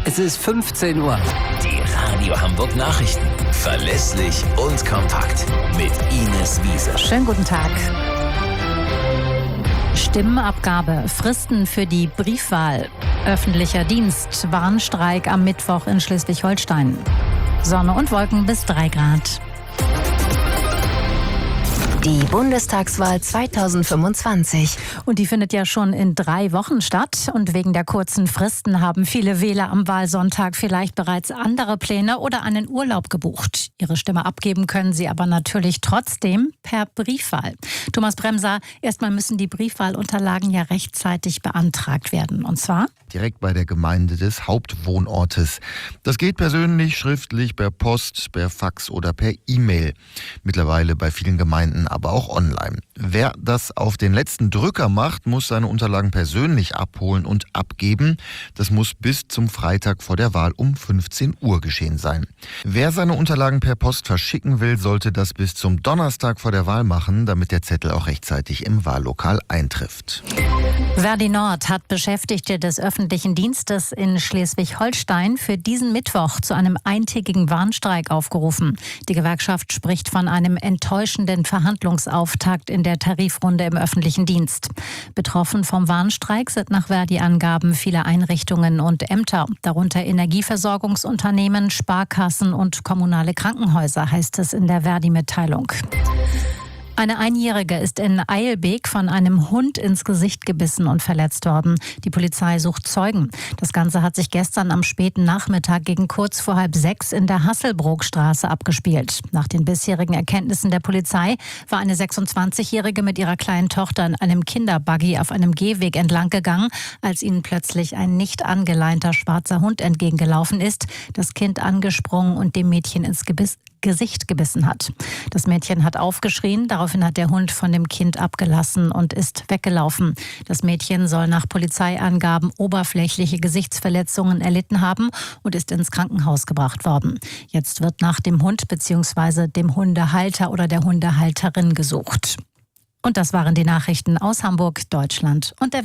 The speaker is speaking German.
Es ist 15 Uhr. Die Radio Hamburg Nachrichten. Verlässlich und kompakt. Mit Ines Wiese. Schönen guten Tag. Stimmenabgabe, Fristen für die Briefwahl, öffentlicher Dienst, Warnstreik am Mittwoch in Schleswig-Holstein. Sonne und Wolken bis 3 Grad. Die Bundestagswahl 2025. Und die findet ja schon in 3 Wochen statt. Und wegen der kurzen Fristen haben viele Wähler am Wahlsonntag vielleicht bereits andere Pläne oder einen Urlaub gebucht. Ihre Stimme abgeben können sie aber natürlich trotzdem per Briefwahl. Thomas Bremser, erstmal müssen die Briefwahlunterlagen ja rechtzeitig beantragt werden. Und zwar direkt bei der Gemeinde des Hauptwohnortes. Das geht persönlich, schriftlich, per Post, per Fax oder per E-Mail. Mittlerweile bei vielen Gemeinden aber auch online. Wer das auf den letzten Drücker macht, muss seine Unterlagen persönlich abholen und abgeben. Das muss bis zum Freitag vor der Wahl um 15 Uhr geschehen sein. Wer seine Unterlagen per Post verschicken will, sollte das bis zum Donnerstag vor der Wahl machen, damit der Zettel auch rechtzeitig im Wahllokal eintrifft. Verdi Nord hat Beschäftigte des öffentlichen Dienstes in Schleswig-Holstein für diesen Mittwoch zu einem eintägigen Warnstreik aufgerufen. Die Gewerkschaft spricht von einem enttäuschenden Verhandlungsauftakt in der Tarifrunde im öffentlichen Dienst. Betroffen vom Warnstreik sind nach Verdi-Angaben viele Einrichtungen und Ämter, darunter Energieversorgungsunternehmen, Sparkassen und kommunale Krankenhäuser, heißt es in der Verdi-Mitteilung. Eine Einjährige ist in Eilbek von einem Hund ins Gesicht gebissen und verletzt worden. Die Polizei sucht Zeugen. Das Ganze hat sich gestern am späten Nachmittag gegen kurz vor 5:30 in der Hasselbrookstraße abgespielt. Nach den bisherigen Erkenntnissen der Polizei war eine 26-Jährige mit ihrer kleinen Tochter in einem Kinderbuggy auf einem Gehweg entlang gegangen, als ihnen plötzlich ein nicht angeleinter schwarzer Hund entgegengelaufen ist, das Kind angesprungen und dem Mädchen ins Gesicht gebissen hat. Das Mädchen hat aufgeschrien, daraufhin hat der Hund von dem Kind abgelassen und ist weggelaufen. Das Mädchen soll nach Polizeiangaben oberflächliche Gesichtsverletzungen erlitten haben und ist ins Krankenhaus gebracht worden. Jetzt wird nach dem Hund bzw. dem Hundehalter oder der Hundehalterin gesucht. Und das waren die Nachrichten aus Hamburg, Deutschland und der